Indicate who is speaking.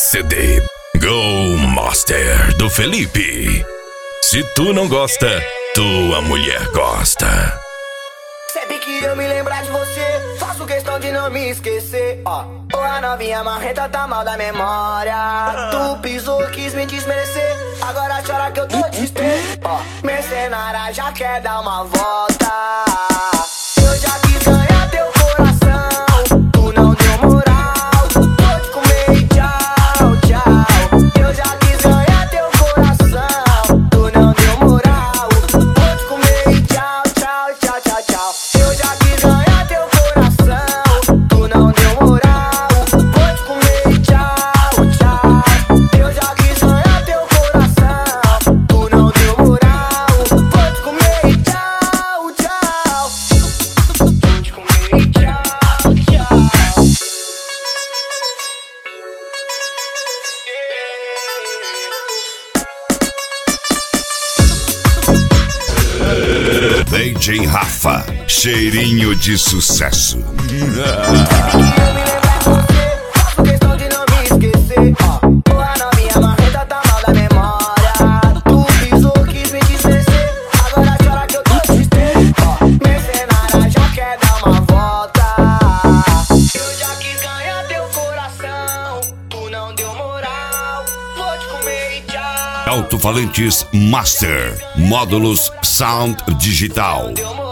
Speaker 1: CD Go Master do Felipe. Se tu não gosta, tua mulher gosta.
Speaker 2: Sempre que eu me lembrar de você, faço questão de não me esquecer. Ó, a novinha marreta tá mal da memória. Tu pisou, quis me desmerecer, agora chora que eu tô triste. Ó, mercenária já quer dar uma volta. Eu já quis ganhar teu coração, tu não deu moral. Vou te comer e tchau, tchau. Eu já quis ganhar teu coração, tu não deu moral. Vou te comer e tchau, tchau, tchau, tchau, tchau. Eu já quis ganhar teu coração, tu não deu moral. Vou te comer e tchau, tchau. Eu já quis ganhar teu coração, tu não deu moral. Vou te comer e tchau, tchau. Vou te comer e tchau, tchau.
Speaker 1: DJ Rafa, cheirinho de sucesso.
Speaker 2: Eu me lembrar de você, faço questão de não me esquecer. Ó, a novinha marreta tá mal da memória. Tu pisou, quis me desmerecer, agora chora que eu tô triste. Ó, mercenária já quer dar uma volta. Eu já quis ganhar teu coração, tu não deu moral. Vou te comer e tchau.
Speaker 1: Alto-falantes Master, módulos Sound Digital.
Speaker 2: Deu moral.